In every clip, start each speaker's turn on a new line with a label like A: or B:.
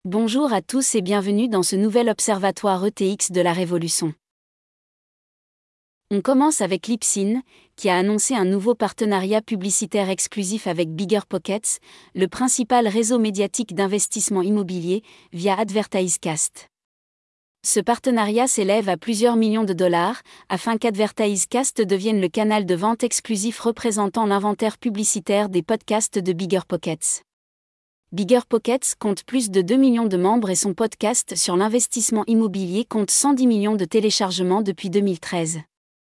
A: Bonjour à tous et bienvenue dans ce nouvel observatoire ETX de la Révolution. On commence avec Libsyn, qui a annoncé un nouveau partenariat publicitaire exclusif avec BiggerPockets, le principal réseau médiatique d'investissement immobilier, via AdvertiseCast. Ce partenariat s'élève à plusieurs millions de dollars, afin qu'AdvertiseCast devienne le canal de vente exclusif représentant l'inventaire publicitaire des podcasts de BiggerPockets. BiggerPockets compte plus de 2 millions de membres et son podcast sur l'investissement immobilier compte 110 millions de téléchargements depuis 2013.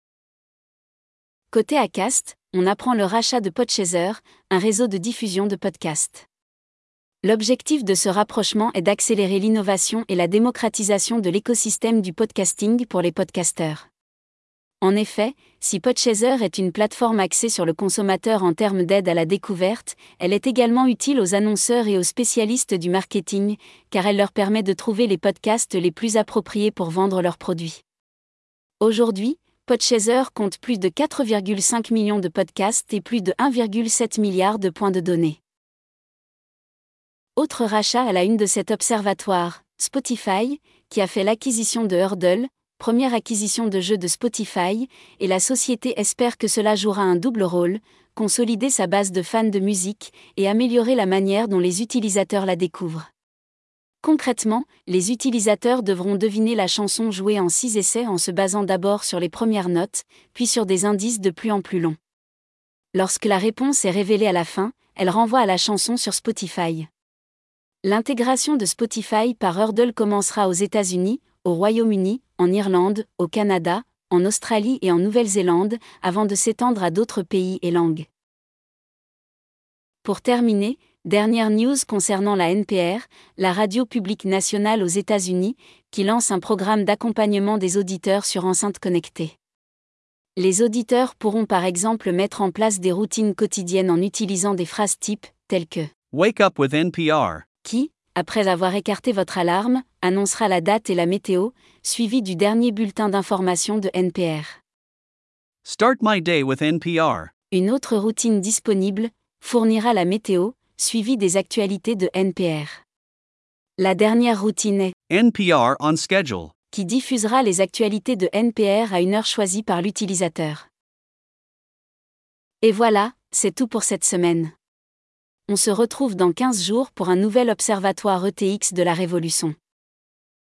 A: Côté Acast, on apprend le rachat de Podchaser, un réseau de diffusion de podcasts. L'objectif de ce rapprochement est d'accélérer l'innovation et la démocratisation de l'écosystème du podcasting pour les podcasteurs. En effet, si Podchaser est une plateforme axée sur le consommateur en termes d'aide à la découverte, elle est également utile aux annonceurs et aux spécialistes du marketing, car elle leur permet de trouver les podcasts les plus appropriés pour vendre leurs produits. Aujourd'hui, Podchaser compte plus de 4,5 millions de podcasts et plus de 1,7 milliard de points de données. Autre rachat à la une de cet observatoire, Spotify, qui a fait l'acquisition de Heardle, première acquisition de jeux de Spotify, et la société espère que cela jouera un double rôle, consolider sa base de fans de musique et améliorer la manière dont les utilisateurs la découvrent. Concrètement, les utilisateurs devront deviner la chanson jouée en 6 essais en se basant d'abord sur les premières notes, puis sur des indices de plus en plus longs. Lorsque la réponse est révélée à la fin, elle renvoie à la chanson sur Spotify. L'intégration de Spotify par Heardle commencera aux États-Unis, au Royaume-Uni, en Irlande, au Canada, en Australie et en Nouvelle-Zélande, avant de s'étendre à d'autres pays et langues. Pour terminer, dernière news concernant la NPR, la radio publique nationale aux États-Unis, qui lance un programme d'accompagnement des auditeurs sur enceintes connectées. Les auditeurs pourront par exemple mettre en place des routines quotidiennes en utilisant des phrases types, telles que
B: « Wake up with NPR »
A: qui, après avoir écarté votre alarme, annoncera la date et la météo, suivi du dernier bulletin d'information de NPR.
B: « Start my day with NPR »
A: Une autre routine disponible fournira la météo, suivie des actualités de NPR. La dernière routine est
B: « NPR on schedule »
A: qui diffusera les actualités de NPR à une heure choisie par l'utilisateur. Et voilà, c'est tout pour cette semaine. On se retrouve dans 15 jours pour un nouvel observatoire ETX de la Révolution.